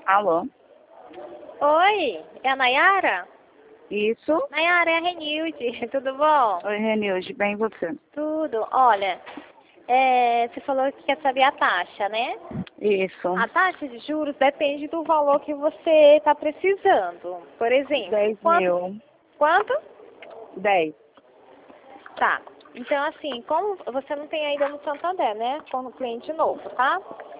Alô? Oi, é a Nayara? Isso? Nayara, é a Renilde, tudo bom? Oi, Renilde, bem você? Tudo. Olha, você falou que quer saber a taxa, né? Isso. A taxa de juros depende do valor que você está precisando. Por exemplo, 10 mil. quanto? 10. Tá. Então, assim, como você não tem ainda no Santander, né? Como cliente novo, tá?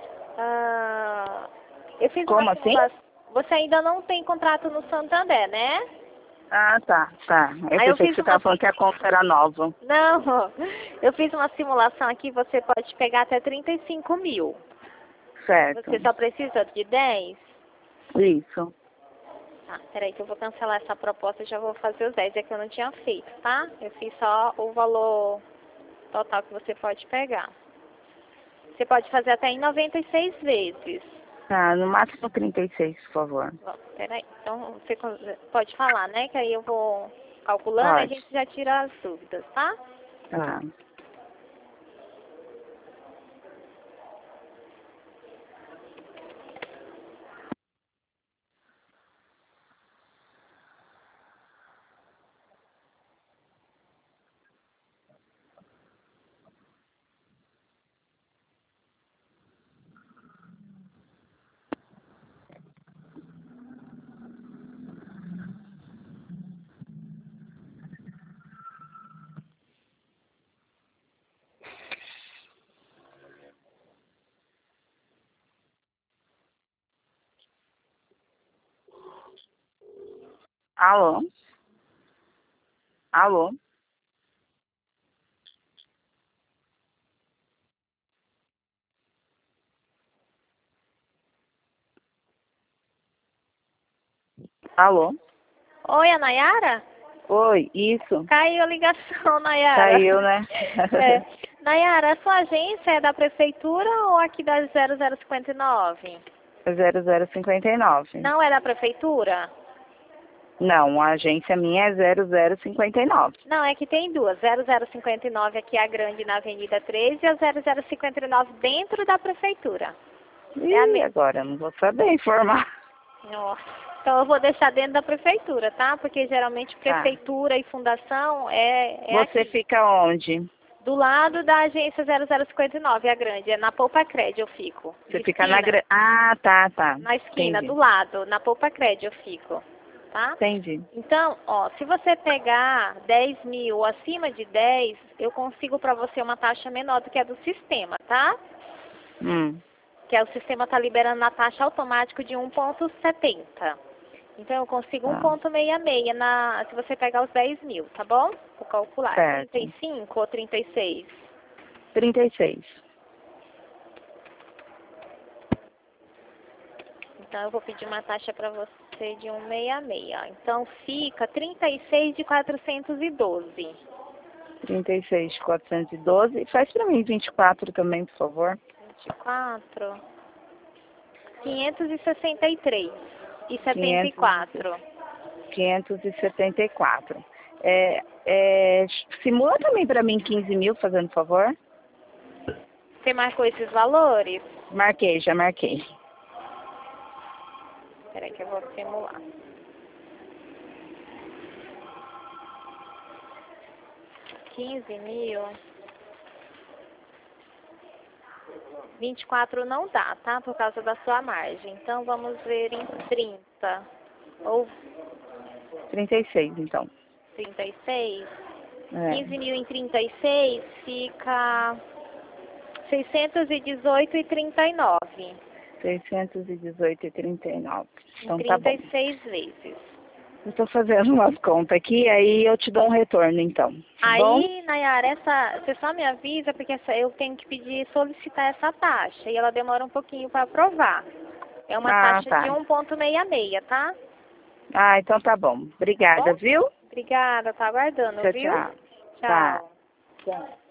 Eu fiz Como uma assim? simulação. Você ainda não tem contrato no Santander, né? Ah, tá. Eu Aí eu pensei que fiz você uma. estava falando que a conta era nova. Não, eu fiz uma simulação aqui, você pode pegar até 35 mil. Certo. Você só precisa de 10? Isso. Tá, peraí que eu vou cancelar essa proposta e já vou fazer os 10, é que eu não tinha feito, tá? Eu fiz só o valor total que você pode pegar. Você pode fazer até em 96 vezes. Tá, no máximo 36, por favor. Bom, peraí, então você pode falar, né? Que aí eu vou calculando e a Pode. gente já tira as dúvidas, tá? Tá. Alô? Alô? Alô? Oi, a Nayara? Oi, isso. Caiu a ligação, Nayara. Caiu, né? É. Nayara, a sua agência é da prefeitura ou aqui da 0059? 0059. Não é da prefeitura? Não, a agência minha é 0059. Não, é que tem duas. 0059 aqui é a grande na Avenida 13 e a 0059 dentro da prefeitura. É a Ih, agora eu não vou saber informar. Nossa. Então eu vou deixar dentro da prefeitura, tá? Porque geralmente Tá. prefeitura e fundação é Você aqui. fica onde? Do lado da agência 0059, a grande. É na Poupa Cred eu fico. Você De fica na esquina. Ah, tá. Na esquina, do Entendi. lado. Na Poupa Cred eu fico. Tá? Entendi. Então, ó, se você pegar 10 mil ou acima de 10, eu consigo para você uma taxa menor do que a do sistema, tá? Que é o sistema tá liberando na taxa automática de 1,70. Então, eu consigo Tá. 1,66 se você pegar os 10 mil, tá bom? Vou calcular. Certo. 35 ou 36? 36. Então, eu vou pedir uma taxa para você de 1,66. Então, fica 36 de 412. 36 de 412. Faz pra mim 24 também, por favor. 24. 563 e 500, 74. 574. Simula também pra mim 15 mil, fazendo favor. Você marcou esses valores? Marquei, já marquei. Espera aí que eu vou simular. R$ 15.000. 24 não dá, tá? Por causa da sua margem. Então, vamos ver em 30. Ou 36, então. 36. É. 15 mil em 36 fica 618,39. 618,39. Em Então tá bom. 36 vezes. Eu tô fazendo umas contas aqui, aí eu te dou um retorno, então. Tá bom? Aí, Nayara, você só me avisa, porque eu tenho que solicitar essa taxa, e ela demora um pouquinho para aprovar. É uma taxa Tá. de 1,66, tá? Então tá bom. Obrigada, Bom? viu? Obrigada, tá aguardando, Tchau, viu? tchau. Tá. Tchau. Tchau.